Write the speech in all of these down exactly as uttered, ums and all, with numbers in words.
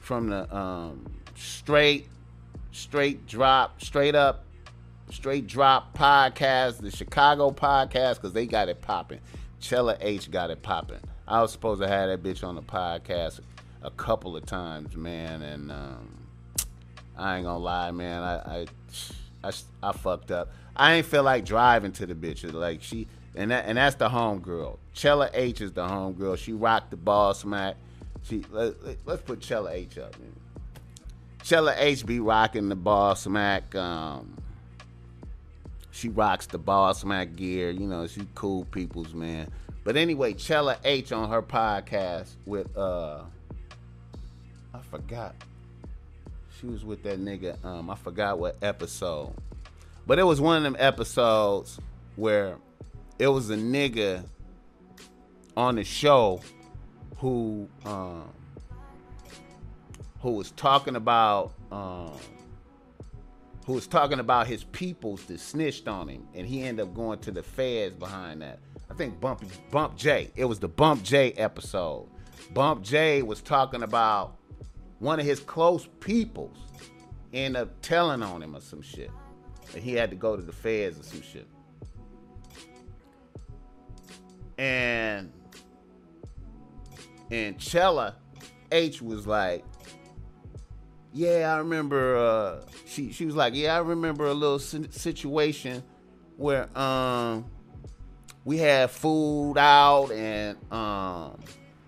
from the um, straight, straight drop, straight up, straight drop podcast, the Chicago podcast, because they got it popping. Chella H got it popping. I was supposed to have that bitch on the podcast a couple of times, man, and um, I ain't gonna lie, man. I, I, I, I fucked up. I ain't feel like driving to the bitch. Like she, and that, and that's the homegirl. Chella H is the homegirl. She rocked the ball smack. She let, let's put Chella H up, man. Chella H be rocking the ball smack. Um, she rocks the ball smack gear. You know, she cool peoples, man. But anyway, Chella H on her podcast with uh, I forgot. She was with that nigga. Um, I forgot what episode, but it was one of them episodes where it was a nigga on the show who um, who was talking about um, who was talking about his peoples that snitched on him, and he ended up going to the feds behind that. I think Bump Bump J. It was the Bump J episode. Bump J was talking about one of his close peoples ended up telling on him or some shit, and he had to go to the feds or some shit. And and Chella H was like, yeah, I remember. Uh, she she was like, yeah, I remember a little situation where um we had food out and um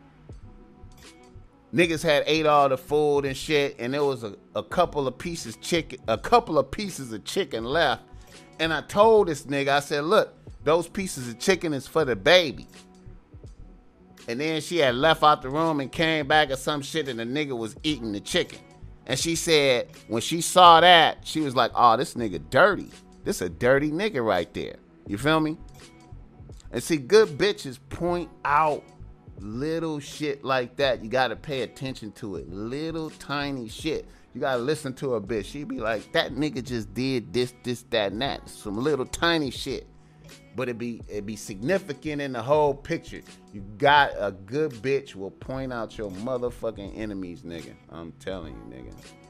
niggas had ate all the food and shit, and there was a, a couple of pieces chicken, a couple of pieces of chicken left. And I told this nigga, I said, look, those pieces of chicken is for the baby. And then she had left out the room and came back or some shit, and the nigga was eating the chicken. And she said, when she saw that, she was like, oh, this nigga dirty. This a dirty nigga right there. You feel me? And see, good bitches point out little shit like that. You gotta pay attention to it. Little tiny shit. You gotta listen to a bitch. She be like, that nigga just did this, this, that, and that. Some little tiny shit. But it be it be significant in the whole picture. You got a good bitch will point out your motherfucking enemies, nigga. I'm telling you, nigga.